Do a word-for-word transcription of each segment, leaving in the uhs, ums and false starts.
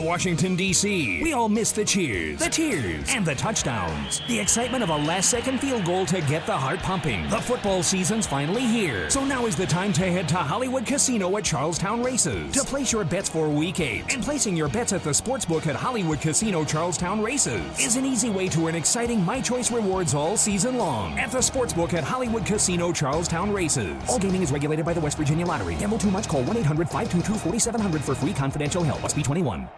Washington, D C, we all miss the cheers, the tears, and the touchdowns. The excitement of a last-second field goal to get the heart pumping. The football season's finally here. So now is the time to head to Hollywood Casino at Charlestown Races to place your bets for Week eight. And placing your bets at the sportsbook at Hollywood Casino Charlestown Races is an easy way to earn exciting My Choice rewards all season long at the sportsbook at Hollywood Casino Charlestown Races. All gaming is regulated by the West Virginia Lottery. Gamble too much? Call one eight hundred five two two four seven zero zero for free confidential help. Must be twenty-one.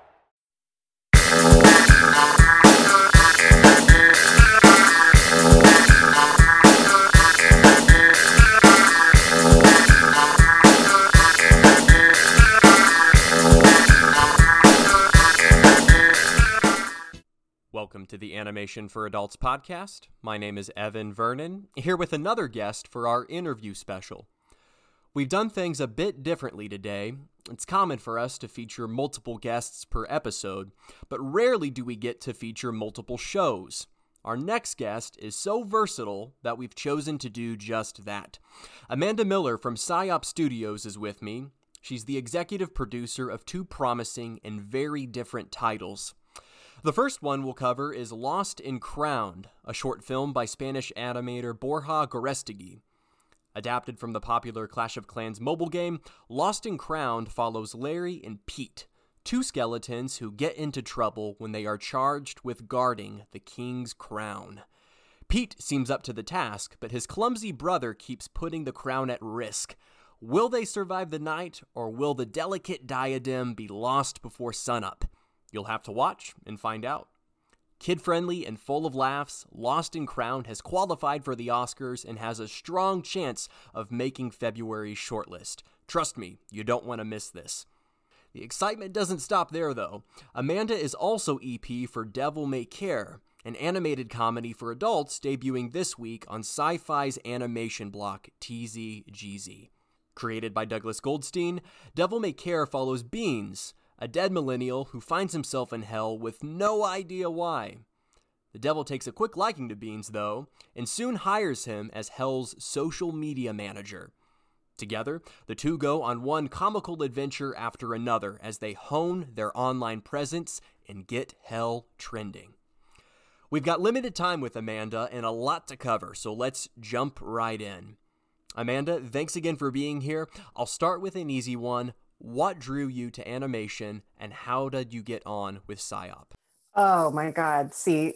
Welcome to the Animation for Adults podcast. My name is Evan Vernon, here with another guest for our interview special. We've done things a bit differently today. It's common for us to feature multiple guests per episode, but rarely do we get to feature multiple shows. Our next guest is so versatile that we've chosen to do just that. Amanda Miller from PsyOp Studios is with me. She's the executive producer of two promising and very different titles. The first one we'll cover is Lost and Crowned, a short film by Spanish animator Borja Gorestegui. Adapted from the popular Clash of Clans mobile game, Lost and Crowned follows Larry and Pete, two skeletons who get into trouble when they are charged with guarding the king's crown. Pete seems up to the task, but his clumsy brother keeps putting the crown at risk. Will they survive the night, or will the delicate diadem be lost before sunup? You'll have to watch and find out. Kid-friendly and full of laughs, Lost and Crowned has qualified for the Oscars and has a strong chance of making February's shortlist. Trust me, you don't want to miss this. The excitement doesn't stop there, though. Amanda is also E P for Devil May Care, an animated comedy for adults debuting this week on Sci-Fi's animation block T Z G Z. Created by Douglas Goldstein, Devil May Care follows Beans, a dead millennial who finds himself in hell with no idea why. The devil takes a quick liking to Beans, though, and soon hires him as Hell's social media manager. Together, the two go on one comical adventure after another as they hone their online presence and get Hell trending. We've got limited time with Amanda and a lot to cover, so let's jump right in. Amanda, thanks again for being here. I'll start with an easy one. What drew you to animation, and how did you get on with PsyOp? Oh my God. See,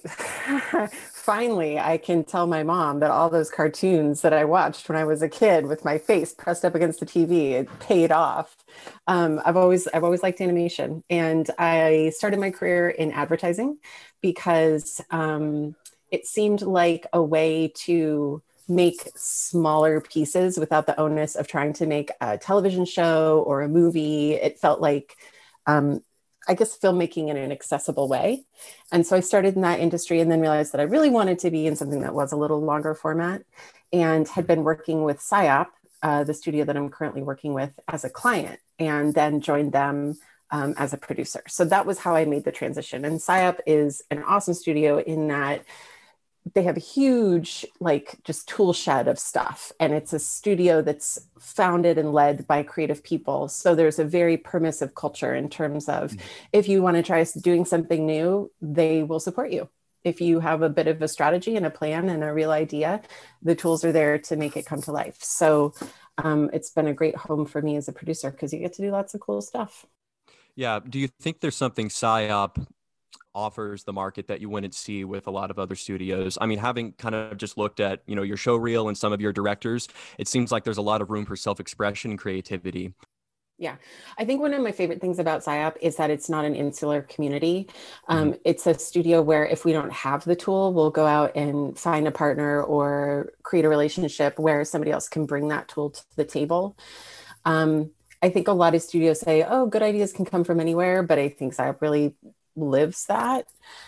finally, I can tell my mom that all those cartoons that I watched when I was a kid with my face pressed up against the T V, it paid off. Um, I've always, I've always liked animation, and I started my career in advertising because um, it seemed like a way to make smaller pieces without the onus of trying to make a television show or a movie. It felt like, um, I guess, filmmaking in an accessible way. And so I started in that industry and then realized that I really wanted to be in something that was a little longer format, and had been working with PsyOp, uh, the studio that I'm currently working with, as a client, and then joined them um, as a producer. So that was how I made the transition. And PsyOp is an awesome studio in that they have a huge, like, just tool shed of stuff. And it's a studio that's founded and led by creative people. So there's a very permissive culture in terms of, mm-hmm. if you want to try doing something new, they will support you. If you have a bit of a strategy and a plan and a real idea, the tools are there to make it come to life. So um, it's been a great home for me as a producer because you get to do lots of cool stuff. Yeah. Do you think there's something PsyOp offers the market that you wouldn't see with a lot of other studios? I mean, having kind of just looked at, you know, your show reel and some of your directors, it seems like there's a lot of room for self-expression and creativity. Yeah. I think one of my favorite things about PsyOp is that it's not an insular community. Um, mm-hmm. It's a studio where if we don't have the tool, we'll go out and find a partner or create a relationship where somebody else can bring that tool to the table. Um, I think a lot of studios say, oh, good ideas can come from anywhere, but I think PsyOp really lives that.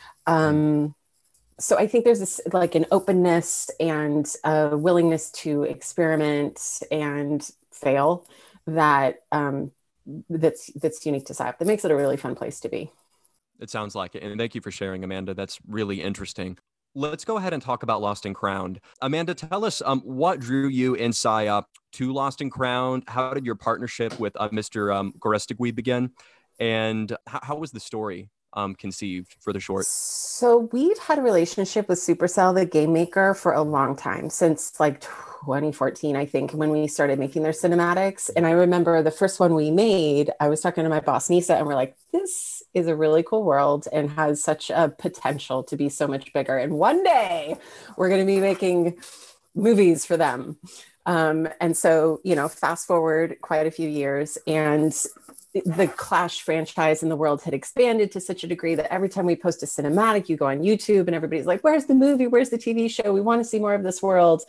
Um, so I think there's this, like, an openness and a willingness to experiment and fail that um, that's that's unique to PsyOp. That makes it a really fun place to be. It sounds like it. And thank you for sharing, Amanda. That's really interesting. Let's go ahead and talk about Lost and Crowned. Amanda, tell us um, what drew you in PsyOp to Lost and Crowned? How did your partnership with uh, Mister Um, Gorestegui begin? And how, how was the story um, conceived for the short? So we've had a relationship with Supercell, the game maker, for a long time, since like twenty fourteen, I think, when we started making their cinematics. And I remember the first one we made, I was talking to my boss, Nisa, and we're like, this is a really cool world and has such a potential to be so much bigger. And one day we're going to be making movies for them. Um, and so, you know, fast forward quite a few years, and the Clash franchise in the world had expanded to such a degree that every time we post a cinematic, you go on YouTube and everybody's like, where's the movie? Where's the T V show? We want to see more of this world.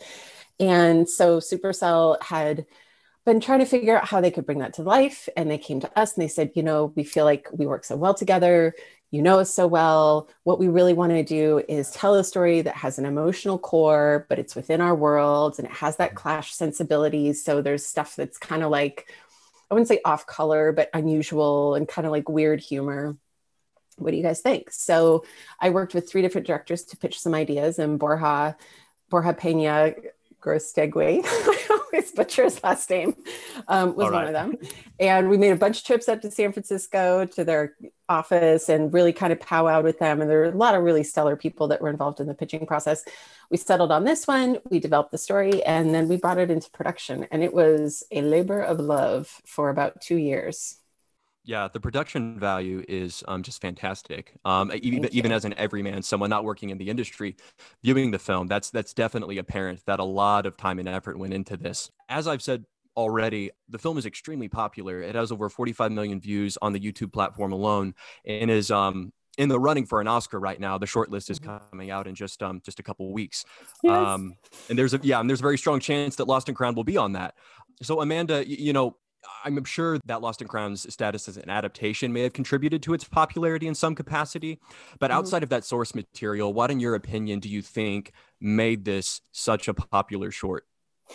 And so Supercell had been trying to figure out how they could bring that to life. And they came to us and they said, you know, we feel like we work so well together. You know us so well. What we really want to do is tell a story that has an emotional core, but it's within our world and it has that Clash sensibilities. So there's stuff that's kind of like, I wouldn't say off color, but unusual and kind of like weird humor. What do you guys think? So I worked with three different directors to pitch some ideas, and Borja, Borja Pena Grostegui, I always butcher his last name, um, was right. one of them. And we made a bunch of trips up to San Francisco to their office and really kind of powwowed with them. And there were a lot of really stellar people that were involved in the pitching process. We settled on this one, we developed the story, and then we brought it into production. And it was a labor of love for about two years. Yeah, the production value is um, just fantastic. Um, even, even as an everyman, someone not working in the industry, viewing the film, that's that's definitely apparent that a lot of time and effort went into this. As I've said already, the film is extremely popular. It has over forty-five million views on the YouTube platform alone, and is um, in the running for an Oscar right now. The shortlist is coming out in just um, just a couple of weeks. Yes. Um, and there's a yeah, and there's a very strong chance that Lost and Crowned will be on that. So Amanda, you, you know. I'm sure that Lost and Crowned's status as an adaptation may have contributed to its popularity in some capacity. But outside mm-hmm. of that source material, what, in your opinion, do you think made this such a popular short?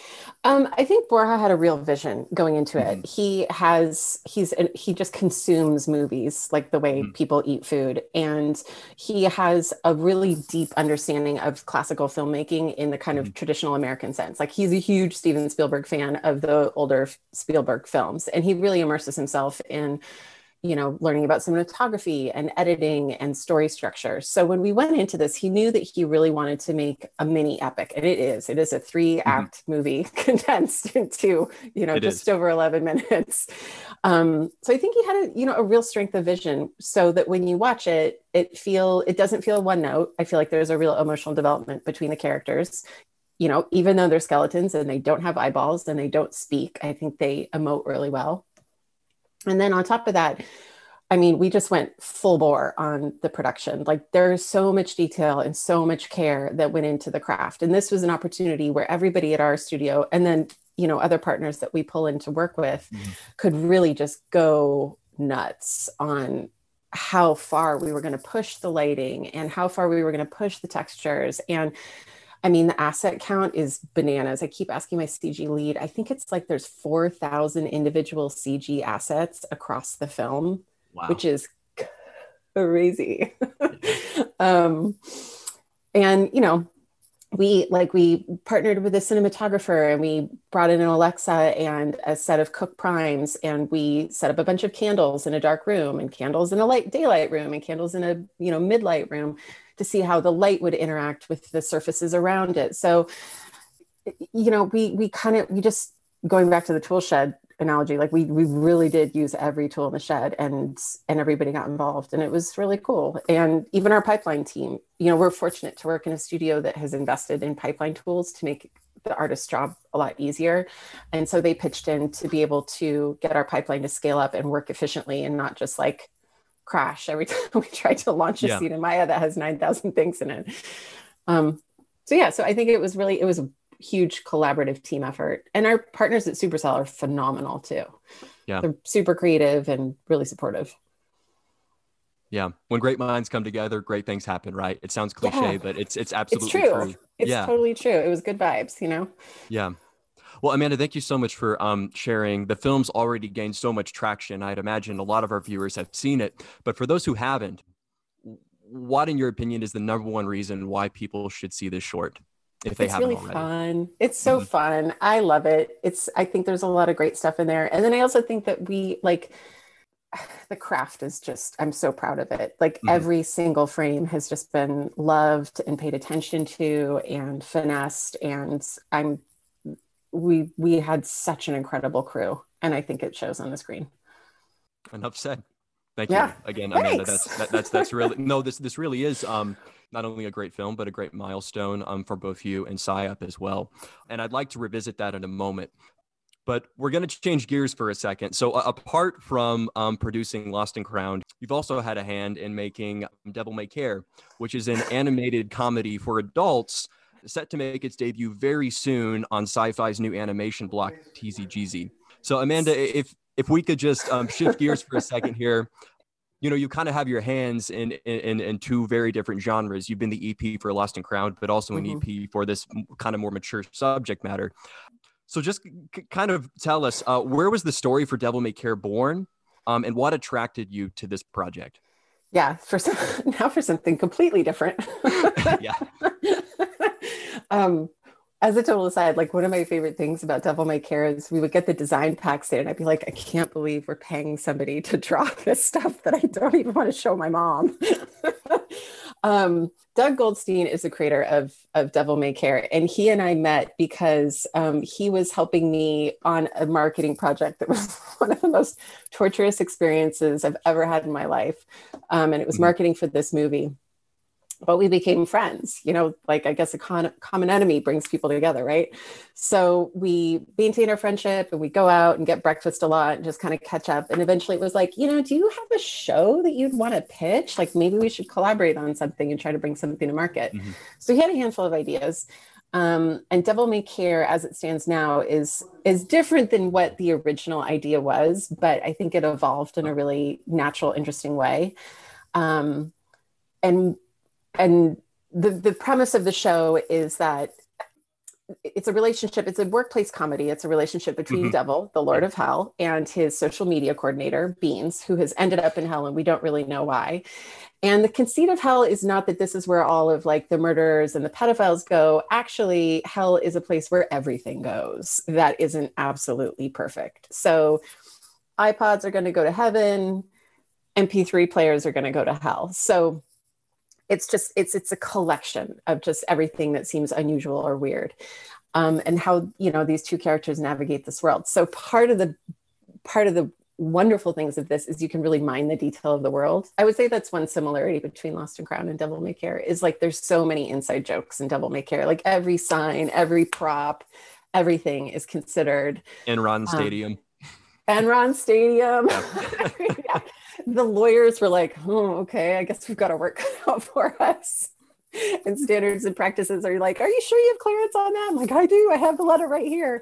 Um, I think Borja had a real vision going into it. Mm-hmm. He has, he's, he just consumes movies like the way mm-hmm. people eat food. And he has a really deep understanding of classical filmmaking in the kind of mm-hmm. traditional American sense. Like he's a huge Steven Spielberg fan of the older Spielberg films. And he really immerses himself in, you know, learning about cinematography and editing and story structure. So when we went into this, he knew that he really wanted to make a mini epic. And it is, it is a three act mm-hmm. movie condensed into, you know, it just is. over eleven minutes. Um, so I think he had a, you know, a real strength of vision so that when you watch it, it feel, it doesn't feel one note. I feel like there's a real emotional development between the characters. You know, even though they're skeletons and they don't have eyeballs and they don't speak, I think they emote really well. And then on top of that, I mean, we just went full bore on the production. Like there's so much detail and so much care that went into the craft. And this was an opportunity where everybody at our studio and then, you know, other partners that we pull in to work with mm-hmm. could really just go nuts on how far we were going to push the lighting and how far we were going to push the textures. And I mean, the asset count is bananas. I keep asking my C G lead. I think it's like there's four thousand individual C G assets across the film, wow. which is crazy. um, and, you know, we like we partnered with a cinematographer and we brought in an Alexa and a set of Cook Primes, and we set up a bunch of candles in a dark room and candles in a light daylight room and candles in a, you know, midlight room to see how the light would interact with the surfaces around it. So, you know, we we kind of, we just, going back to the tool shed analogy, like we we really did use every tool in the shed, and and everybody got involved, and it was really cool. And even our pipeline team, you know, we're fortunate to work in a studio that has invested in pipeline tools to make the artist's job a lot easier. And so they pitched in to be able to get our pipeline to scale up and work efficiently and not just like crash every time we try to launch a yeah. scene in Maya that has nine thousand things in it. Um, so yeah, so I think it was really, it was a huge collaborative team effort. And our partners at Supercell are phenomenal too. Yeah. They're super creative and really supportive. Yeah. When great minds come together, great things happen, right? It sounds cliche, yeah. but it's it's absolutely it's true. true. It's yeah. totally true. It was good vibes, you know? Yeah. Well, Amanda, thank you so much for um, sharing. The film's already gained so much traction. I'd imagine a lot of our viewers have seen it. But for those who haven't, what, in your opinion, is the number one reason why people should see this short, if they it's haven't really already? Fun. It's so mm-hmm. fun. I love it. It's, I think there's a lot of great stuff in there. And then I also think that we like, the craft is just, I'm so proud of it. Like Mhm. every single frame has just been loved and paid attention to and finessed. And I'm, we, we had such an incredible crew. And I think it shows on the screen. Enough said. Thank Yeah. you again, Amanda. Thanks. That's that, that's that's really no. This this really is um, not only a great film, but a great milestone um, for both you and S I O P as well. And I'd like to revisit that in a moment. But we're going to change gears for a second. So uh, apart from um, producing Lost and Crowned, you've also had a hand in making Devil May Care, which is an animated comedy for adults set to make its debut very soon on Sci-Fi's new animation block, T Z G Z. So Amanda, if if we could just um, shift gears for a second here, you know, you kind of have your hands in, in in two very different genres. You've been the E P for Lost and Crowned, but also an mm-hmm. E P for this kind of more mature subject matter. So just c- kind of tell us, uh, where was the story for Devil May Care born, um, and what attracted you to this project? Yeah, for some, now for something completely different. Yeah. um, as a total aside, like one of my favorite things about Devil May Care is we would get the design packs in and I'd be like, I can't believe we're paying somebody to draw this stuff that I don't even want to show my mom. um, Doug Goldstein is the creator of, of Devil May Care, and he and I met because um, he was helping me on a marketing project that was one of the most torturous experiences I've ever had in my life. Um, and it was mm-hmm. marketing for this movie. But we became friends, you know, like I guess a con- common enemy brings people together, right? So we maintain our friendship and we go out and get breakfast a lot and just kind of catch up. And eventually it was like, you know, do you have a show that you'd want to pitch? Like maybe we should collaborate on something and try to bring something to market. Mm-hmm. So he had a handful of ideas. Um, and Devil May Care, as it stands now, is is different than what the original idea was, but I think it evolved in a really natural, interesting way. Um, and And the, the premise of the show is that it's a relationship, it's a workplace comedy. It's a relationship between mm-hmm. Devil, the Lord of Hell, and his social media coordinator, Beans, who has ended up in hell and we don't really know why. And the conceit of hell is not that this is where all of like the murderers and the pedophiles go. Actually, hell is a place where everything goes that isn't absolutely perfect. So iPods are going to go to heaven, M P three players are going to go to hell. So It's just, it's it's a collection of just everything that seems unusual or weird, um, and how, you know, these two characters navigate this world. So part of the part of the wonderful things of this is you can really mine the detail of the world. I would say that's one similarity between Lost and Crowned and Devil May Care is like there's so many inside jokes in Devil May Care. Like every sign, every prop, everything is considered. Enron Stadium. Um, Enron Stadium. Yeah. Yeah. The lawyers were like, oh, okay, I guess we've got to work out for us. And standards and practices are like, are you sure you have clearance on that? I'm like, I do. I have the letter right here.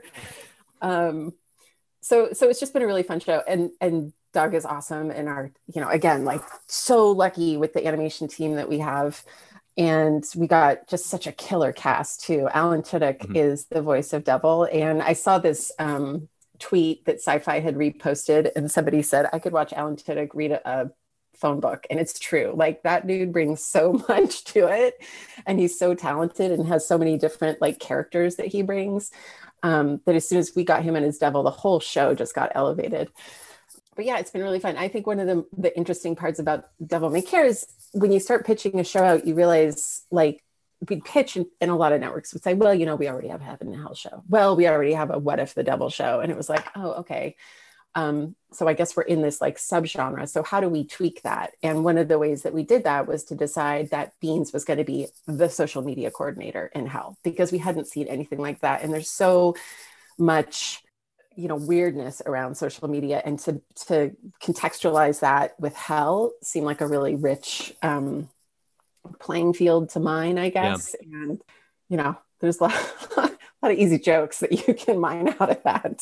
Um, so, so it's just been a really fun show. And, and Doug is awesome. And our, you know, again, like so lucky with the animation team that we have. And we got just such a killer cast too. Alan Tudyk mm-hmm. is the voice of Devil. And I saw this, um, tweet that Sci-Fi had reposted and somebody said I could watch Alan Tudyk read a, a phone book, and it's true. Like that dude brings so much to it, and he's so talented and has so many different like characters that he brings, um, that as soon as we got him in as Devil, the whole show just got elevated. But yeah, it's been really fun. I think one of the, the interesting parts about Devil May Care is when you start pitching a show out, you realize like we'd pitch and, and a lot of networks would say, well, you know, we already have a Heaven and Hell show. Well, we already have a What If the Devil show. And it was like, oh, okay. Um, so I guess we're in this like subgenre. So how do we tweak that? And one of the ways that we did that was to decide that Beans was going to be the social media coordinator in Hell, because we hadn't seen anything like that. And there's so much, you know, weirdness around social media, and to, to contextualize that with Hell seemed like a really rich, um, playing field to mine, I guess. Yeah. And, you know, there's a lot, a lot of easy jokes that you can mine out of that.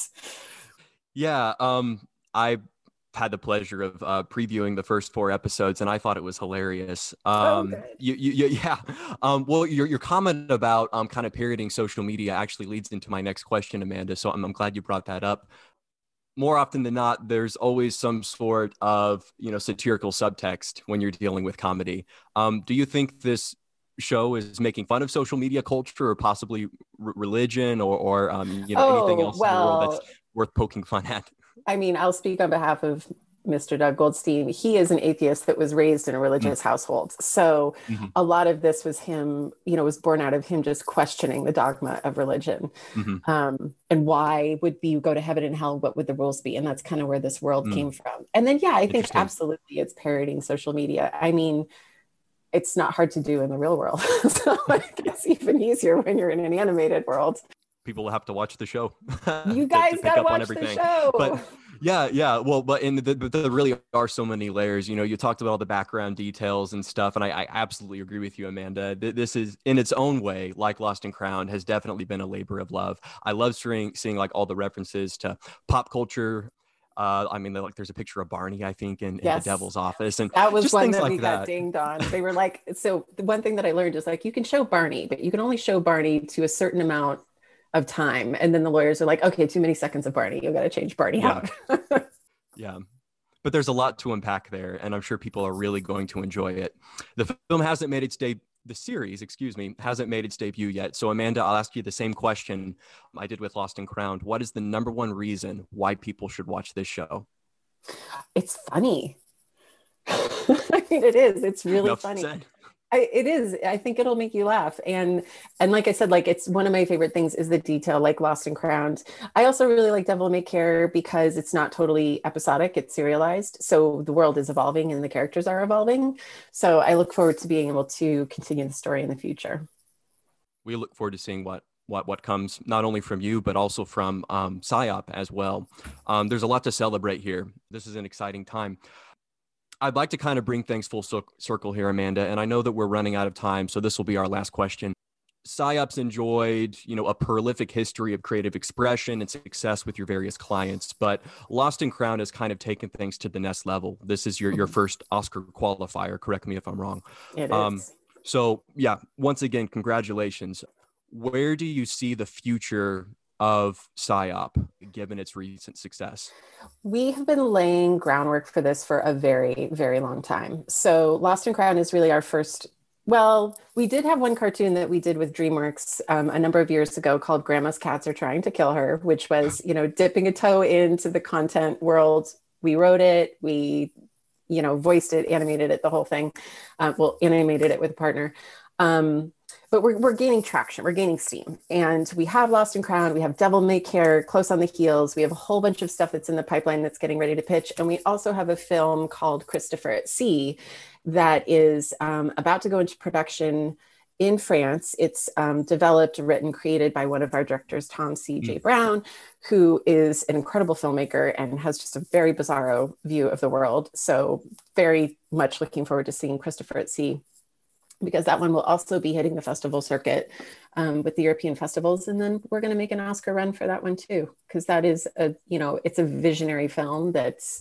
Yeah. Um, I had the pleasure of uh, previewing the first four episodes, and I thought it was hilarious. Um, oh, you, you, you, yeah. Um, well, your, your comment about um, kind of parodying social media actually leads into my next question, Amanda. So I'm, I'm glad you brought that up. More often than not, there's always some sort of, you know, satirical subtext when you're dealing with comedy. Um, do you think this show is making fun of social media culture, or possibly r- religion, or, or um, you know, oh, anything else well, in the world that's worth poking fun at? I mean, I'll speak on behalf of Mister Doug Goldstein, he is an atheist that was raised in a religious mm-hmm. household. So mm-hmm. a lot of this was him, you know, was born out of him just questioning the dogma of religion. Mm-hmm. Um, and why would we go to heaven and hell? What would the rules be? And that's kind of where this world mm. came from. And then, yeah, I think absolutely it's parroting social media. I mean, it's not hard to do in the real world. So I guess even easier when you're in an animated world. People will have to watch the show. You guys to, to gotta watch the show. But yeah, yeah. Well, but in the, the, there really are so many layers. You know, you talked about all the background details and stuff, and I, I absolutely agree with you, Amanda. This is, in its own way, like Lost and Crowned, has definitely been a labor of love. I love seeing, seeing like all the references to pop culture. Uh, I mean, like there's a picture of Barney, I think, in, yes. in the Devil's Office, and that was just one things that like we that. got dinged on. They were like, so the one thing that I learned is like you can show Barney, but you can only show Barney to a certain amount of time, and then the lawyers are like, okay, too many seconds of Barney, you got to change Barney yeah. out. Yeah, but there's a lot to unpack there, and I'm sure people are really going to enjoy it. The film hasn't made its debut. The series, excuse me, hasn't made its debut yet. So Amanda, I'll ask you the same question I did with Lost and Crowned. What is the number one reason why people should watch this show? It's funny. I mean, it is. It's really Enough funny. said. I, it is. I think it'll make you laugh. And and like I said, like it's one of my favorite things is the detail, like Lost and Crowned. I also really like Devil May Care because it's not totally episodic. It's serialized. So the world is evolving and the characters are evolving. So I look forward to being able to continue the story in the future. We look forward to seeing what what what comes not only from you, but also from um, P S Y O P as well. Um, there's a lot to celebrate here. This is an exciting time. I'd like to kind of bring things full circle here, Amanda, and I know that we're running out of time, so this will be our last question. P S Y O P's enjoyed, you know, a prolific history of creative expression and success with your various clients, but Lost and Crowned has kind of taken things to the next level. This is your, your first Oscar qualifier. Correct me if I'm wrong. It um, is. So yeah, once again, congratulations. Where do you see the future of P S Y O P given its recent success? We have been laying groundwork for this for a very, very long time. So Lost and Crowned is really our first, well, we did have one cartoon that we did with DreamWorks um, a number of years ago called Grandma's Cats Are Trying to Kill Her, which was, you know, dipping a toe into the content world. We wrote it, we, you know, voiced it, animated it, the whole thing. Uh, well, animated it with a partner. Um, But we're, we're gaining traction, we're gaining steam. And we have Lost and Crowned, we have Devil May Care close on the heels. We have a whole bunch of stuff that's in the pipeline that's getting ready to pitch. And we also have a film called Christopher at Sea that is um, about to go into production in France. It's um, developed, written, created by one of our directors, Tom C J Brown, who is an incredible filmmaker and has just a very bizarro view of the world. So very much looking forward to seeing Christopher at Sea, because that one will also be hitting the festival circuit um, with the European festivals. And then we're going to make an Oscar run for that one too, because that is a, you know, it's a visionary film that's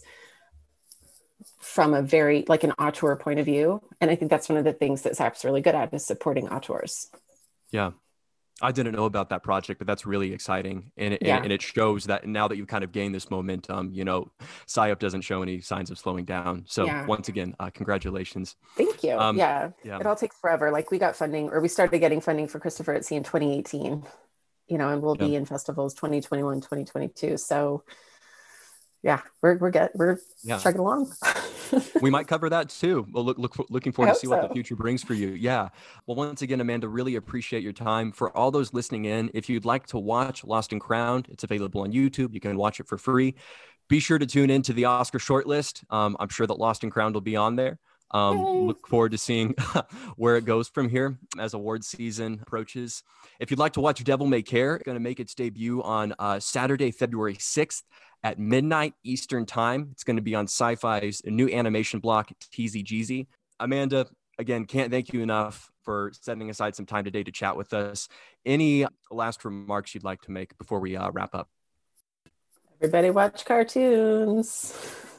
from a very, like an auteur point of view. And I think that's one of the things that Zap's really good at is supporting auteurs. Yeah. I didn't know about that project, but that's really exciting. And it, Yeah. and, and it shows that now that you've kind of gained this momentum, you know, P S Y O P doesn't show any signs of slowing down. So Yeah. once again, uh, congratulations. Thank you. Um, yeah. yeah. It all takes forever. Like we got funding, or we started getting funding for Christopher at Sea in twenty eighteen, you know, and we'll be Yeah. in festivals twenty twenty-one, twenty twenty-two. So yeah, we're, we're get, we're Yeah. chugging along. We might cover that too. Well, look, look, looking I forward to hope see what so. the future brings for you. Yeah. Well, once again, Amanda, really appreciate your time. For all those listening in, if you'd like to watch Lost and Crowned, it's available on YouTube. You can watch it for free. Be sure to tune in to the Oscar shortlist. Um, I'm sure that Lost and Crowned will be on there. Um, Yay. look forward to seeing where it goes from here as award season approaches. If you'd like to watch Devil May Care, it's going to make its debut on uh, Saturday, February sixth at midnight Eastern time. It's going to be on Sci-Fi's new animation block, Teasy Jeezy. Amanda, again, can't thank you enough for setting aside some time today to chat with us. Any last remarks you'd like to make before we uh, wrap up? Everybody watch cartoons.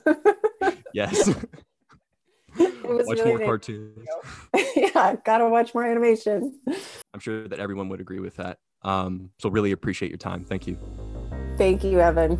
Yes. It was Watch really more nice. cartoons. Yeah, gotta watch more animation. I'm sure that everyone would agree with that. Um, so really appreciate your time. Thank you. Thank you, Evan.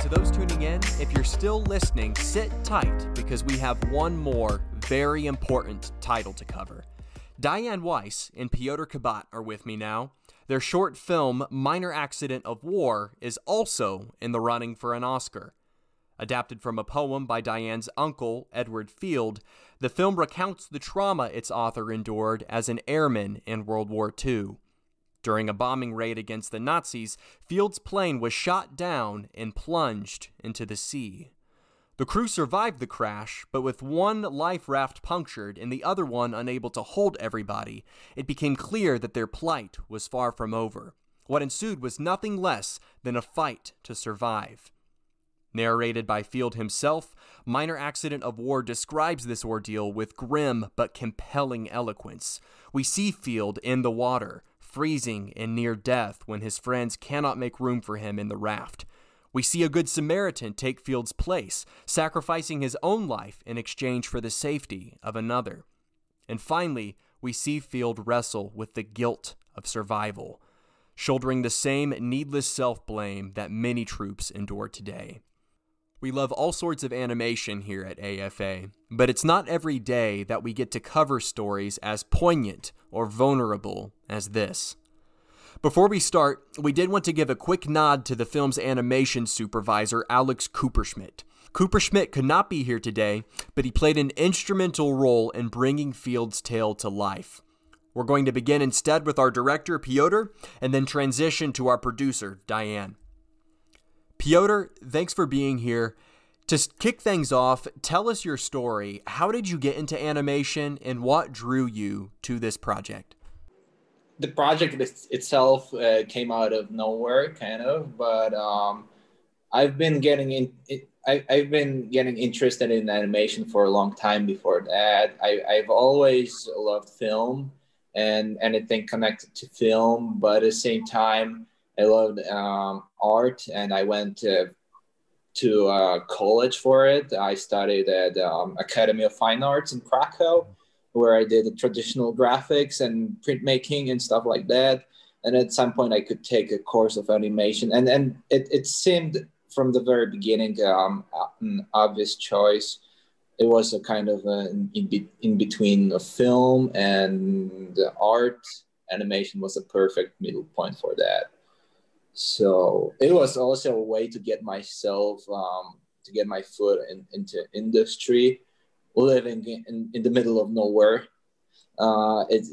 to those tuning in, if you're still listening, sit tight because we have one more very important title to cover. Diane Weiss and Piotr Kabat are with me now. Their short film, Minor Accident of War, is also in the running for an Oscar. Adapted from a poem by Diane's uncle, Edward Field, the film recounts the trauma its author endured as an airman in World War Two. During a bombing raid against the Nazis, Field's plane was shot down and plunged into the sea. The crew survived the crash, but with one life raft punctured and the other one unable to hold everybody, it became clear that their plight was far from over. What ensued was nothing less than a fight to survive. Narrated by Field himself, Minor Accident of War describes this ordeal with grim but compelling eloquence. We see Field in the water, freezing and near death when his friends cannot make room for him in the raft. We see a good Samaritan take Field's place, sacrificing his own life in exchange for the safety of another. And finally, we see Field wrestle with the guilt of survival, shouldering the same needless self-blame that many troops endure today. We love all sorts of animation here at A F A, but it's not every day that we get to cover stories as poignant or vulnerable as this. Before we start, we did want to give a quick nod to the film's animation supervisor, Alex Cooperschmidt. Cooperschmidt could not be here today, but he played an instrumental role in bringing Field's tale to life. We're going to begin instead with our director, Piotr, and then transition to our producer, Diane. Piotr, thanks for being here. To kick things off, tell us your story. How did you get into animation, and what drew you to this project? The project itself uh, came out of nowhere, kind of, but um, I've been getting in. It, I, I've been getting interested in animation for a long time before that. I, I've always loved film and anything connected to film, but at the same time, I loved um, art, and I went uh, to uh, college for it. I studied at um, Academy of Fine Arts in Krakow, where I did traditional graphics and printmaking and stuff like that. And at some point I could take a course of animation. And, and it, it seemed from the very beginning um, an obvious choice. It was a kind of a, in, be, in between a film and art. Animation was a perfect middle point for that. So it was also a way to get myself, um, to get my foot in, into industry, living in, in the middle of nowhere, uh, it's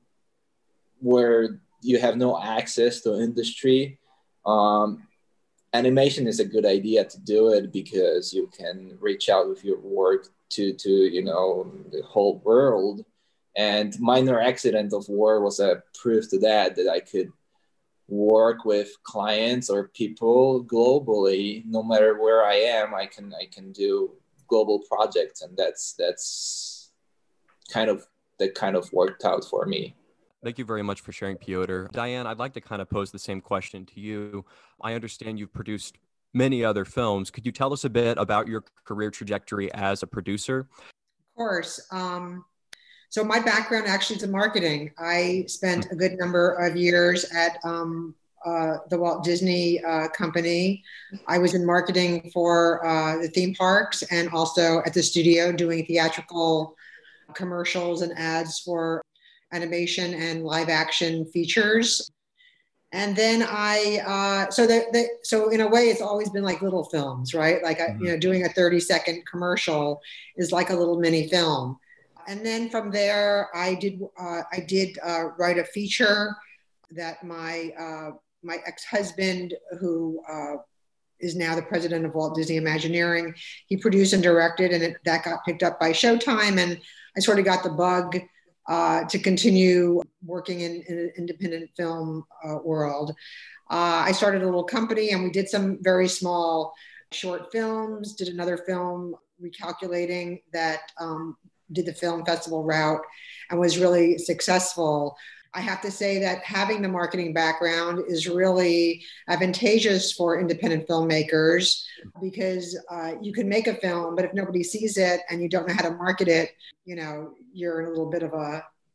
where you have no access to industry. Um, animation is a good idea to do it because you can reach out with your work to, to you know, the whole world. And Minor Accident of War was a proof to that, that I could work with clients or people globally. No matter where I am, I can I can do global projects, and that's that's kind of that kind of worked out for me. Thank you very much for sharing, Piotr. Diane, I'd like to kind of pose the same question to you. I understand you've produced many other films. Could you tell us a bit about your career trajectory as a producer? Of course. Um, so my background actually is in marketing. I spent a good number of years at um, uh, the Walt Disney uh, Company. I was in marketing for uh, the theme parks and also at the studio doing theatrical commercials and ads for animation and live action features. And then I, uh, so that, that, so in a way, it's always been like little films, right? Like, mm-hmm. I, you know, doing a thirty second commercial is like a little mini film. And then from there, I did, uh, I did uh, write a feature that my, uh, my ex-husband, who uh, is now the president of Walt Disney Imagineering, he produced and directed, and it, that got picked up by Showtime. And I sort of got the bug uh, to continue working in, in an independent film uh, world. Uh, I started a little company, and we did some very small short films, did another film recalculating that um, did the film festival route and was really successful. I have to say that having the marketing background is really advantageous for independent filmmakers because uh, you can make a film, but if nobody sees it and you don't know how to market it, you know, you're in a little bit of a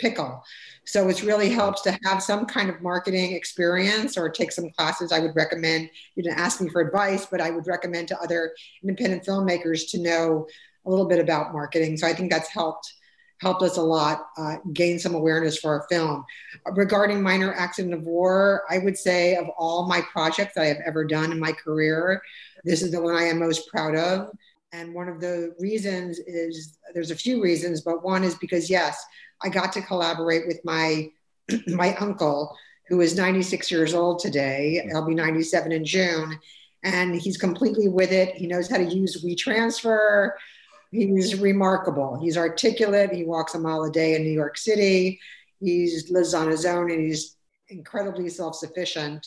pickle. So it really helps to have some kind of marketing experience or take some classes. I would recommend, you didn't ask me for advice, but I would recommend to other independent filmmakers to know a little bit about marketing. So I think that's helped helped us a lot uh, gain some awareness for our film. Regarding Minor Accident of War, I would say of all my projects that I have ever done in my career, this is the one I am most proud of. And one of the reasons is, there's a few reasons, but one is because, yes, I got to collaborate with my, my uncle, who is ninety-six years old today. I'll be ninety-seven in June. And he's completely with it. He knows how to use WeTransfer. He's remarkable. He's articulate. He walks a mile a day in New York City. He lives on his own, and he's incredibly self-sufficient.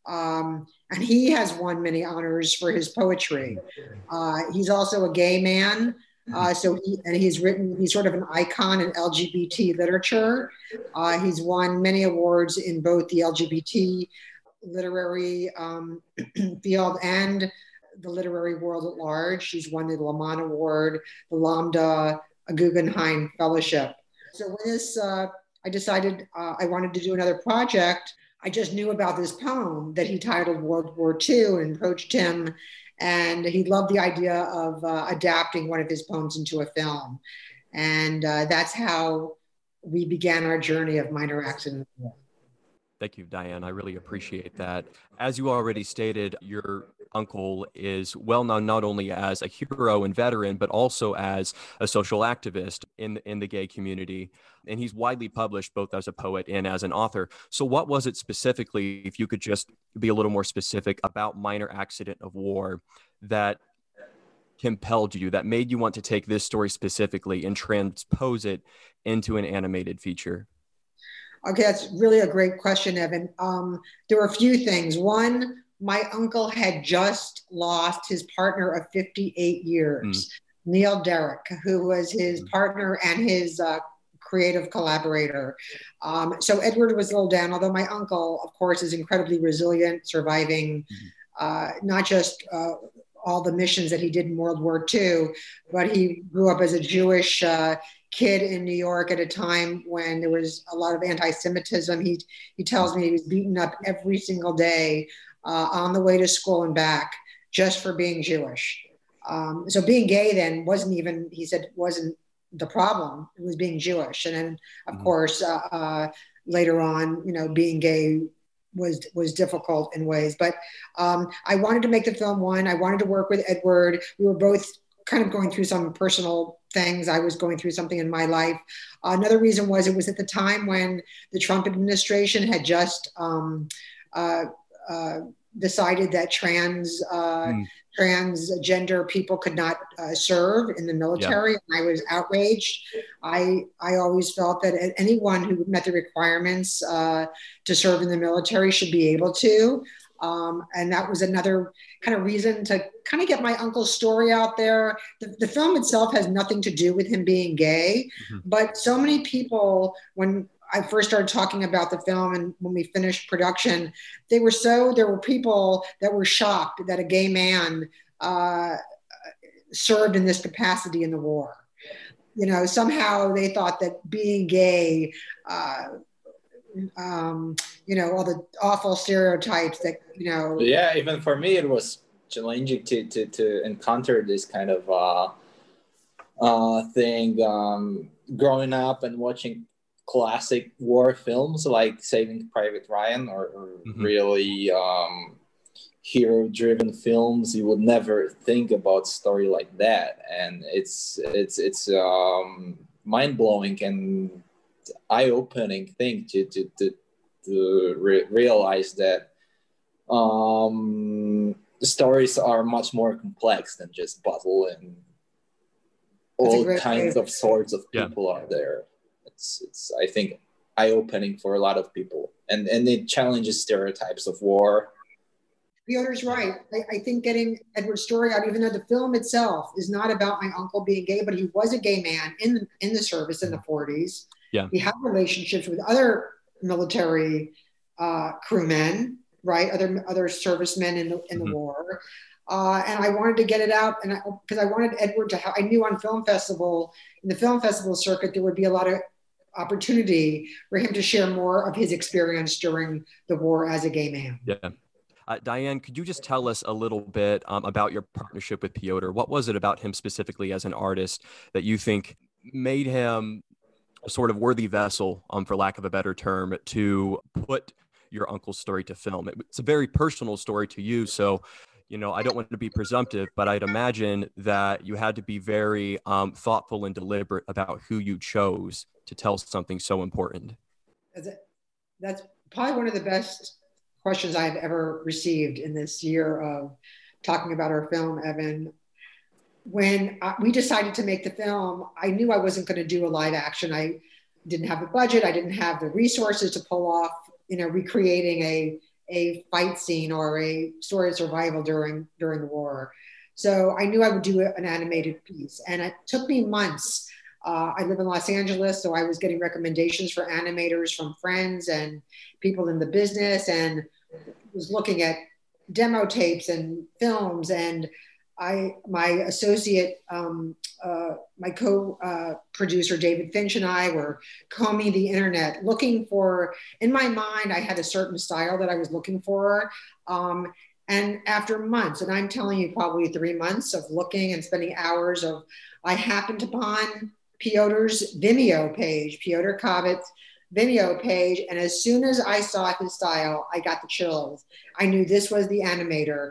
Um, and he has won many honors for his poetry. Uh, he's also a gay man. Uh, so he, and he's written, he's sort of an icon in L G B T literature. Uh, he's won many awards in both the L G B T literary um, field and the literary world at large. She's won the Lamont Award, the Lambda, a Guggenheim Fellowship. So when this, uh, I decided uh, I wanted to do another project. I just knew about this poem that he titled World War Two and approached him, and he loved the idea of uh, adapting one of his poems into a film. And uh, that's how we began our journey of Minor Accident. Thank you, Diane. I really appreciate that. As you already stated, your uncle is well known not only as a hero and veteran, but also as a social activist in, in the gay community. And he's widely published both as a poet and as an author. So what was it specifically, if you could just be a little more specific about Minor Accident of War, that compelled you, that made you want to take this story specifically and transpose it into an animated feature? Okay, that's really a great question, Evan. Um, there were a few things. One, my uncle had just lost his partner of fifty-eight years, mm. Neil Derrick, who was his mm. partner and his uh, creative collaborator. Um, so Edward was a little down, although my uncle, of course, is incredibly resilient, surviving mm. uh, not just uh, all the missions that he did in World War Two, but he grew up as a Jewish uh, kid in New York at a time when there was a lot of anti-Semitism. He, he tells me he was beaten up every single day uh, on the way to school and back just for being Jewish. Um, so being gay then wasn't even, he said, wasn't the problem. It was being Jewish. And then, of mm-hmm. course, uh, uh, later on, you know, being gay was was difficult in ways. But um, I wanted to make the film one. I wanted to work with Edward. We were both kind of going through some personal things. I was going through something in my life. Uh, another reason was it was at the time when the Trump administration had just um, uh, uh, decided that trans uh, mm. transgender people could not uh, serve in the military. Yeah. And I was outraged. I I always felt that anyone who met the requirements uh, to serve in the military should be able to. Um, and that was another kind of reason to kind of get my uncle's story out there. The, the film itself has nothing to do with him being gay, mm-hmm. but so many people, when I first started talking about the film and when we finished production, they were so, there were people that were shocked that a gay man uh, served in this capacity in the war. You know, somehow they thought that being gay, uh, um, you know, all the awful stereotypes that, you know. Yeah, even for me, it was challenging to, to, to encounter this kind of uh, uh, thing. Um, growing up and watching classic war films like Saving Private Ryan or, or mm-hmm. really um, hero-driven films, you would never think about a story like that. And it's, it's, it's um, mind-blowing and eye-opening thing to to to, to re- realize that um, the stories are much more complex than just battle and all kinds of sorts of people yeah. out there. It's it's I think eye-opening for a lot of people, and and it challenges stereotypes of war. Piotr's right. I, I think getting Edward's story out, even though the film itself is not about my uncle being gay, but he was a gay man in the, in the service in the forties. Yeah. He had relationships with other military uh, crewmen, right? Other other servicemen in the in the mm-hmm. war, uh, and I wanted to get it out, and because I, I wanted Edward to. Ha- I knew on film festival, in the film festival circuit, there would be a lot of opportunity for him to share more of his experience during the war as a gay man. Yeah. Uh, Diane, could you just tell us a little bit um, about your partnership with Piotr? What was it about him specifically as an artist that you think made him a sort of worthy vessel, um, for lack of a better term, to put your uncle's story to film? It's a very personal story to you. So, you know, I don't want to be presumptive, but I'd imagine that you had to be very um, thoughtful and deliberate about who you chose to tell something so important. That's probably one of the best questions I've ever received in this year of talking about our film, Evan. When I, we decided to make the film, I knew I wasn't going to do a live action. I didn't have the budget. I didn't have the resources to pull off, you know, recreating a, a fight scene or a story of survival during, during the war. So I knew I would do an animated piece. And it took me months. Uh, I live in Los Angeles, so I was getting recommendations for animators from friends and people in the business, and was looking at demo tapes and films. And I, my associate, um, uh, my co-producer, uh, David Finch, and I were combing the internet, looking for, in my mind, I had a certain style that I was looking for. Um, and after months, and I'm telling you, probably three months of looking and spending hours of, I happened upon Piotr's Vimeo page, Piotr Kovats' Vimeo page. And as soon as I saw his style, I got the chills. I knew this was the animator.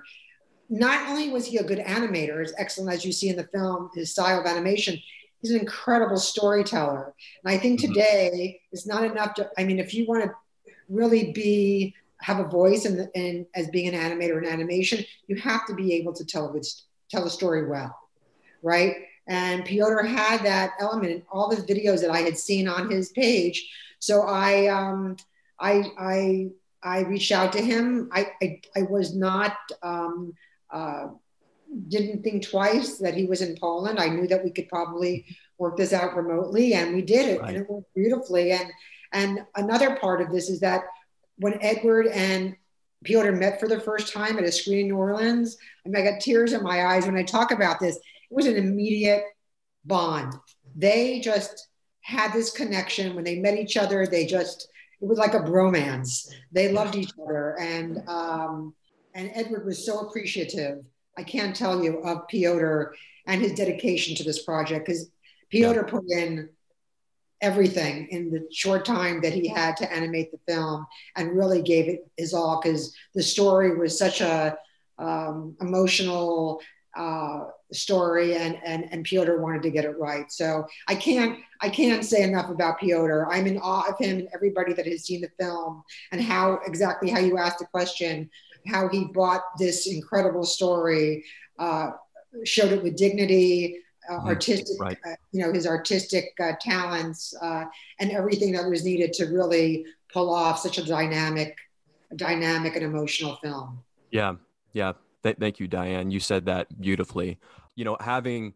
Not only was he a good animator, as excellent as you see in the film, his style of animation, he's an incredible storyteller. And I think today it's not enough to, I mean, if you want to really be, have a voice in, the, in as being an animator in animation, you have to be able to tell a good, tell a story well, right? And Piotr had that element in all the videos that I had seen on his page. So I, um, I, I, I reached out to him. I, I, I was not, um, uh, didn't think twice that he was in Poland. I knew that we could probably work this out remotely, and we did it, right. And it worked beautifully. And, and another part of this is that when Edward and Piotr met for the first time at a screen in New Orleans, I mean, I got tears in my eyes when I talk about this. It was an immediate bond. They just had this connection. When they met each other, they just, it was like a bromance. They loved each other. And, um, and Edward was so appreciative, I can't tell you, of Piotr and his dedication to this project, because Piotr yeah. put in everything in the short time that he had to animate the film and really gave it his all, because the story was such a um, emotional uh, story, and, and, and Piotr wanted to get it right. So I can't, I can't say enough about Piotr. I'm in awe of him and everybody that has seen the film, and how exactly how you asked the question, how he brought this incredible story, uh, showed it with dignity, uh, artistic, right. uh, you know, his artistic uh, talents, uh, and everything that was needed to really pull off such a dynamic, dynamic and emotional film. Yeah, yeah. Th- thank you, Diane. You said that beautifully. You know, having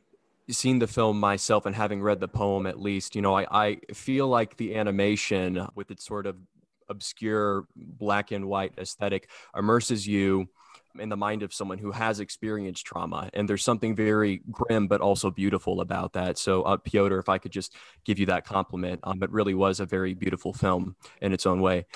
seen the film myself and having read the poem, at least, you know, I, I feel like the animation with its sort of obscure black and white aesthetic immerses you in the mind of someone who has experienced trauma. And there's something very grim, but also beautiful about that. So uh, Piotr, if I could just give you that compliment, um, it really was a very beautiful film in its own way.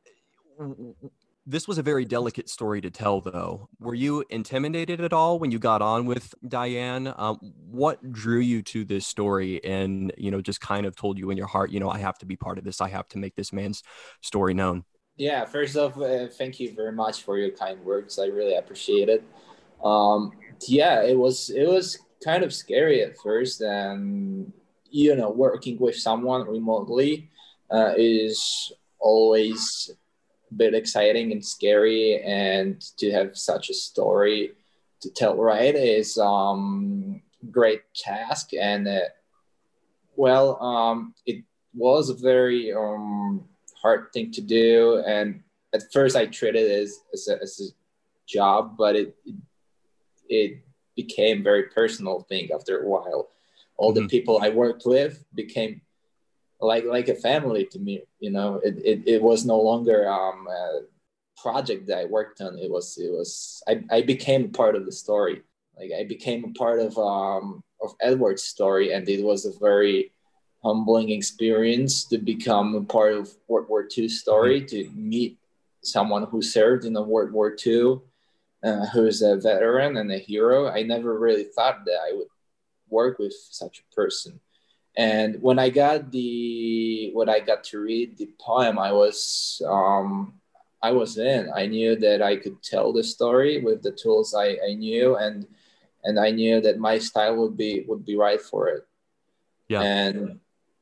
This was a very delicate story to tell, though. Were you intimidated at all when you got on with Diane? Um, what drew you to this story and, you know, just kind of told you in your heart, you know, I have to be part of this. I have to make this man's story known. Yeah, first off, uh, thank you very much for your kind words. I really appreciate it. Um, yeah, it was it was kind of scary at first. And, you know, working with someone remotely uh, is always bit exciting and scary, and to have such a story to tell right is um great task. And uh, well um it was a very um hard thing to do, and at first I treated it as, as, a, as a job, but it, it it became a very personal thing after a while. All mm-hmm. the people I worked with became like like a family to me. You know, it it, it was no longer um, a project that I worked on. It was it was I, I became part of the story. Like I became a part of um of Edward's story, and it was a very humbling experience to become a part of World War Two story, to meet someone who served in the World War Two, uh, who is a veteran and a hero. I never really thought that I would work with such a person. And when I got the when I got to read the poem, I was um, I was in. I knew that I could tell the story with the tools I, I knew, and and I knew that my style would be would be right for it. Yeah. And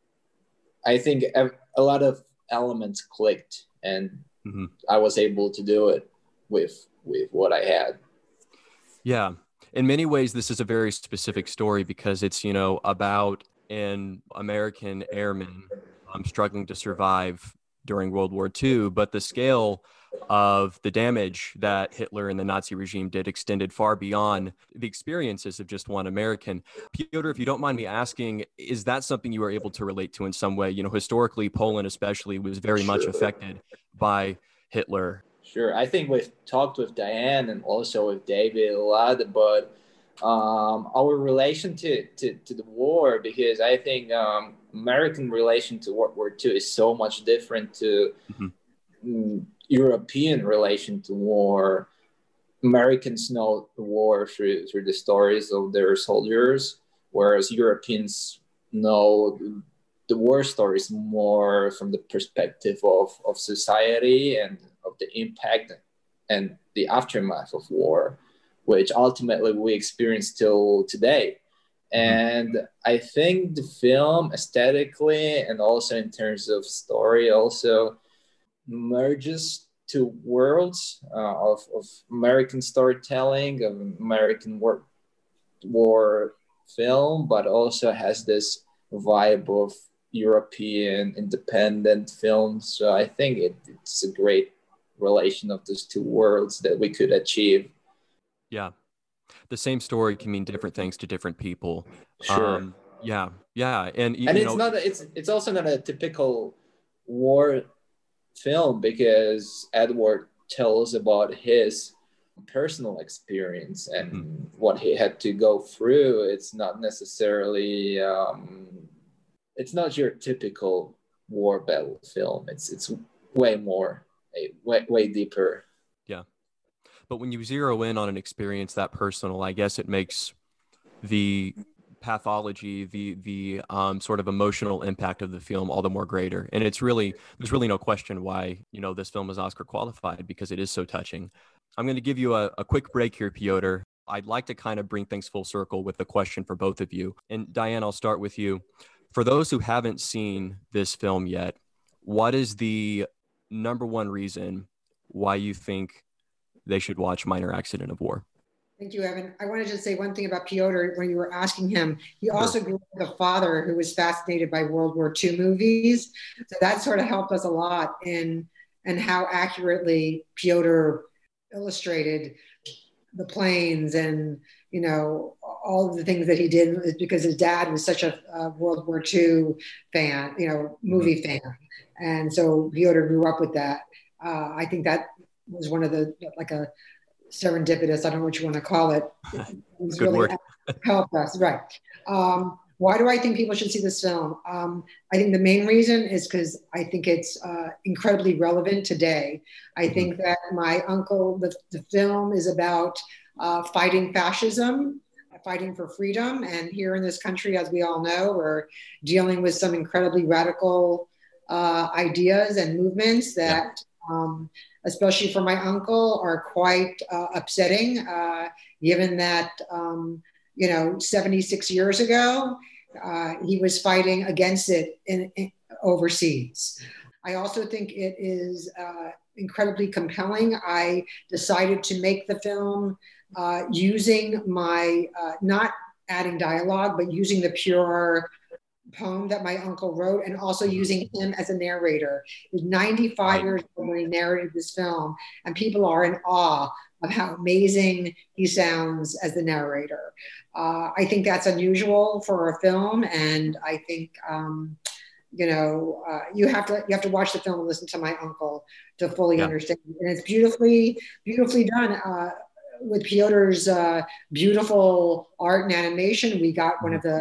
I think a lot of elements clicked, and mm-hmm. I was able to do it with with what I had. Yeah. In many ways, this is a very specific story because it's, you know, about an American airman um, struggling to survive during World War Two, but the scale of the damage that Hitler and the Nazi regime did extended far beyond the experiences of just one American. Piotr, if you don't mind me asking, is that something you were able to relate to in some way? You know, historically, Poland especially was very Sure. much affected by Hitler. Sure. I think we've talked with Diane and also with David a lot about um, our relation to, to, to the war, because I think um, American relation to World War Two is so much different to mm-hmm. European relation to war. Americans know the war through, through the stories of their soldiers, whereas Europeans know the war stories more from the perspective of, of society and of the impact and the aftermath of war, which ultimately we experience till today. And I think the film aesthetically and also in terms of story also merges two worlds uh, of, of American storytelling, of American war, war film, but also has this vibe of European independent films. So I think it, it's a great relation of those two worlds that we could achieve. Yeah. The same story can mean different things to different people. Sure. Um, yeah. Yeah. And, you, and you it's know, not, a, it's, it's also not a typical war film, because Edward tells about his personal experience and mm-hmm. what he had to go through. It's not necessarily, um, it's not your typical war battle film. It's, it's way more, way, way deeper. Yeah. But when you zero in on an experience that personal, I guess it makes the pathology, the the um, sort of emotional impact of the film all the more greater. And it's really, there's really no question why, you know, this film is Oscar qualified, because it is so touching. I'm going to give you a, a quick break here, Piotr. I'd like to kind of bring things full circle with a question for both of you. And Diane, I'll start with you. For those who haven't seen this film yet, what is the number one reason why you think they should watch Minor Accident of War? Thank you, Evan. I wanted to say one thing about Piotr when you were asking him. He also grew up with a father who was fascinated by World War Two movies. So that sort of helped us a lot in, in how accurately Piotr illustrated the planes and, you know, all of the things that he did, because his dad was such a, a World War Two fan, you know, movie fan. And so Piotr grew up with that. Uh, I think that was one of the, like a, serendipitous, I don't know what you want to call it. It was Good really word. helped us, right. Um, why do I think people should see this film? Um, I think the main reason is because I think it's uh, incredibly relevant today. I mm-hmm. think that my uncle, the, the film is about uh, fighting fascism, fighting for freedom. And here in this country, as we all know, we're dealing with some incredibly radical uh, ideas and movements that yeah. um, especially for my uncle, are quite uh, upsetting, uh, given that, um, you know, seventy-six years ago, uh, he was fighting against it in, in overseas. I also think it is uh, incredibly compelling. I decided to make the film uh, using my, uh, not adding dialogue, but using the pure poem that my uncle wrote, and also using him as a narrator. He's ninety-five years old when he narrated this film, and people are in awe of how amazing he sounds as the narrator. Uh, I think that's unusual for a film, and I think um, you know uh, you have to you have to watch the film and listen to my uncle to fully yeah. understand. And it's beautifully beautifully done. Uh, with Piotr's uh, beautiful art and animation, we got one of the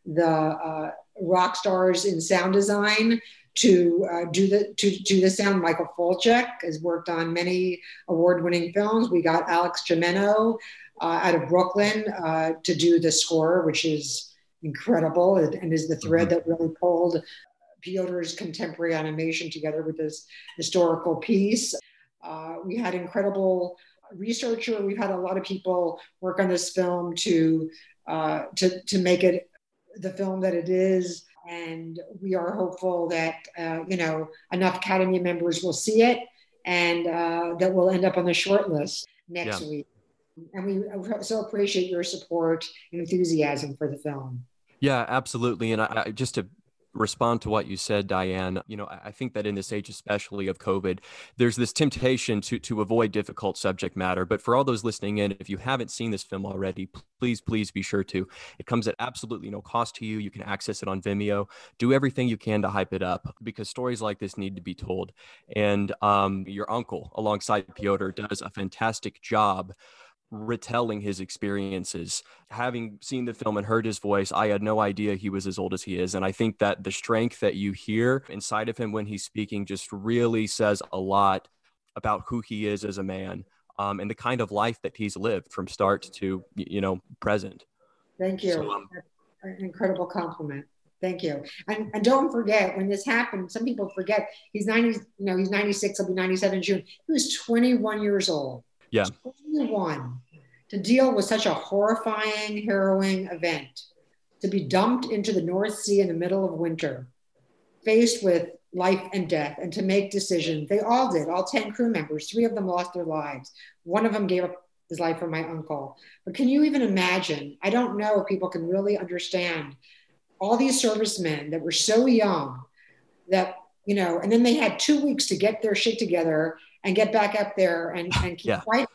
the uh, rock stars in sound design to uh, do the to do the sound. Michael Fulchek has worked on many award-winning films. We got Alex Gimeno uh, out of Brooklyn uh, to do the score, which is incredible and, and is the thread that really pulled Piotr's contemporary animation together with this historical piece. Uh, we had incredible researcher. We've had a lot of people work on this film to uh, to to make it the film that it is, and we are hopeful that uh, you know enough Academy members will see it, and uh, that will end up on the short list next yeah. week. And we so appreciate your support and enthusiasm for the film. Yeah, absolutely. And I, I just to respond to what you said, Diane, you know, I think that in this age, especially of COVID, there's this temptation to to avoid difficult subject matter. But for all those listening in, if you haven't seen this film already, please, please be sure to. It comes at absolutely no cost to you. You can access it on Vimeo. Do everything you can to hype it up, because stories like this need to be told. And um, your uncle, alongside Piotr, does a fantastic job retelling his experiences. Having seen the film and heard his voice, I had no idea he was as old as he is. And I think that the strength that you hear inside of him when he's speaking just really says a lot about who he is as a man, um, and the kind of life that he's lived from start to, you know, present. Thank you. So, um, an incredible compliment. Thank you. And, and don't forget, when this happened, some people forget, he's ninety, you know, he's ninety-six, he'll be ninety-seven in June. He was twenty-one years old. Yeah. twenty-one, to deal with such a horrifying, harrowing event, to be dumped into the North Sea in the middle of winter, faced with life and death, and to make decisions. They all did, all ten crew members. Three of them lost their lives. One of them gave up his life for my uncle. But can you even imagine? I don't know if people can really understand all these servicemen that were so young that, you know, and then they had two weeks to get their shit together and get back up there and, and keep yeah. fighting.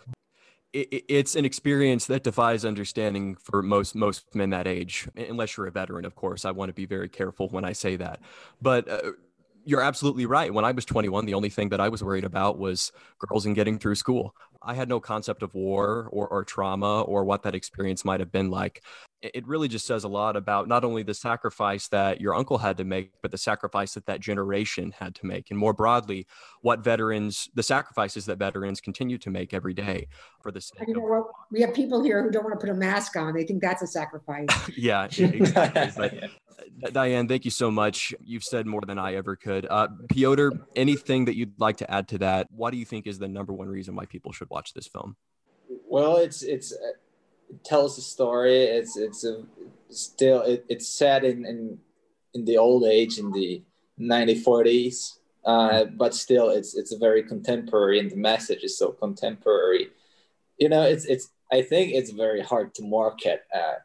It, it's an experience that defies understanding for most most men that age, unless you're a veteran, of course. I want to be very careful when I say that. But uh, you're absolutely right. When I was twenty-one, the only thing that I was worried about was girls and getting through school. I had no concept of war or, or trauma or what that experience might have been like. It really just says a lot about not only the sacrifice that your uncle had to make, but the sacrifice that that generation had to make. And more broadly, what veterans, the sacrifices that veterans continue to make every day for the sake you know of- what? We have people here who don't want to put a mask on. They think that's a sacrifice. yeah, exactly. But Diane, thank you so much. You've said more than I ever could. Uh, Piotr, anything that you'd like to add to that? What do you think is the number one reason why people should watch this film? Well, it's it's it tells a story. It's it's a still it, it's set in, in in the old age, in the nineteen forties, uh, but still it's it's a very contemporary, and the message is so contemporary. You know, it's it's I think it's very hard to market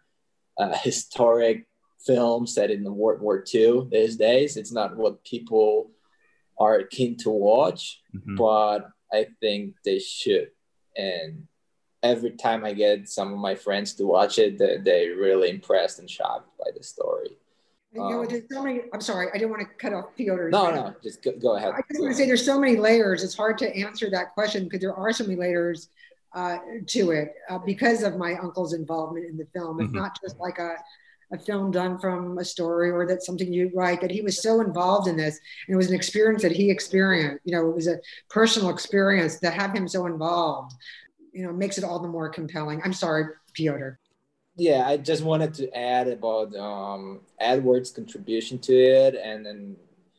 uh, a historic film set in World War Two these days. It's not what people are keen to watch, mm-hmm. but I think they should. And every time I get some of my friends to watch it, they, they're really impressed and shocked by the story. You know, um, there's so many, I'm sorry, I didn't want to cut off Piotr. No, no, just go, go ahead. I just want to say there's so many layers. It's hard to answer that question because there are so many layers uh, to it uh, because of my uncle's involvement in the film. It's mm-hmm. not just like a a film done from a story or that's something you write, that he was so involved in this. And it was an experience that he experienced. You know, it was a personal experience. To have him so involved, you know, makes it all the more compelling. I'm sorry, Piotr. Yeah, I just wanted to add about um, Edward's contribution to it, and then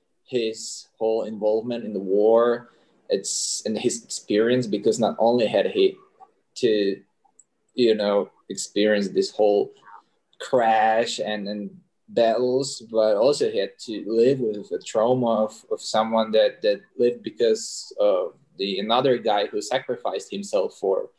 his whole involvement in the war. It's and his experience, because not only had he to, you know, experience this whole crash and, and battles, but also he had to live with the trauma of, of someone that, that lived because of the another guy who sacrificed himself for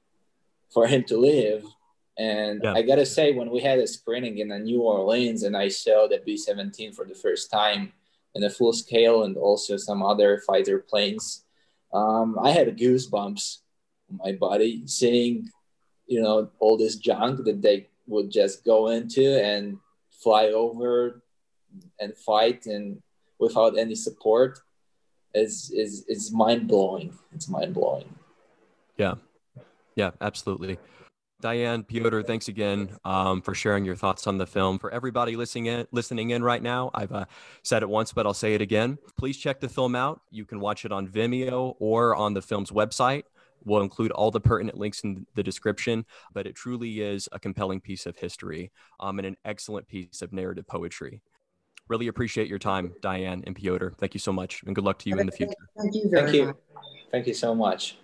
for him to live. And yeah. I gotta say, when we had a screening in New Orleans and I saw the B seventeen for the first time in a full scale, and also some other fighter planes, um, I had goosebumps on my body seeing, you know, all this junk that they would just go into and fly over and fight, and without any support is is is mind blowing. It's mind blowing. Yeah, yeah, absolutely. Diane, Piotr, thanks again um, for sharing your thoughts on the film. For everybody listening in, listening in right now, I've uh, said it once, but I'll say it again. Please check the film out. You can watch it on Vimeo or on the film's website. We'll include all the pertinent links in the description, but it truly is a compelling piece of history um, and an excellent piece of narrative poetry. Really appreciate your time, Diane and Piotr. Thank you so much, and good luck to you in the future. Thank you very Thank you. much. Thank you so much.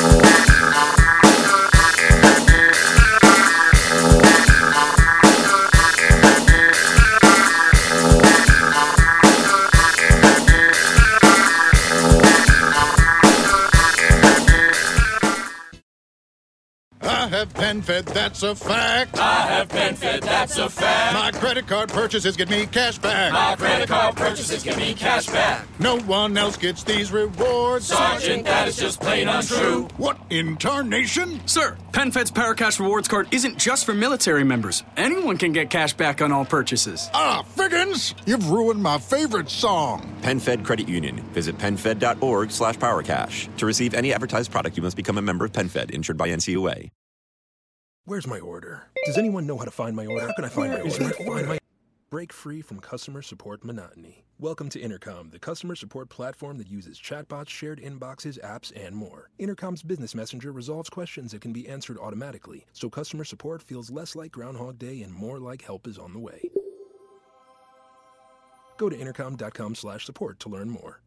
I have PenFed, that's a fact. I have PenFed, that's a fact. My credit card purchases get me cash back. My credit card purchases give me cash back. No one else gets these rewards. Sergeant, that is just plain untrue. What in tarnation? Sir, PenFed's Paracash Rewards card isn't just for military members. Anyone can get cash back on all purchases. Ah, Figgins, you've ruined my favorite song. PenFed Credit Union. Visit penfed.org slash powercash. To receive any advertised product, you must become a member of PenFed, insured by N C U A. Where's my order? Does anyone know how to find my order? How can I find my order? Find my... Break free from customer support monotony. Welcome to Intercom, the customer support platform that uses chatbots, shared inboxes, apps, and more. Intercom's business messenger resolves questions that can be answered automatically, so customer support feels less like Groundhog Day and more like help is on the way. Go to intercom dot com slash support to learn more.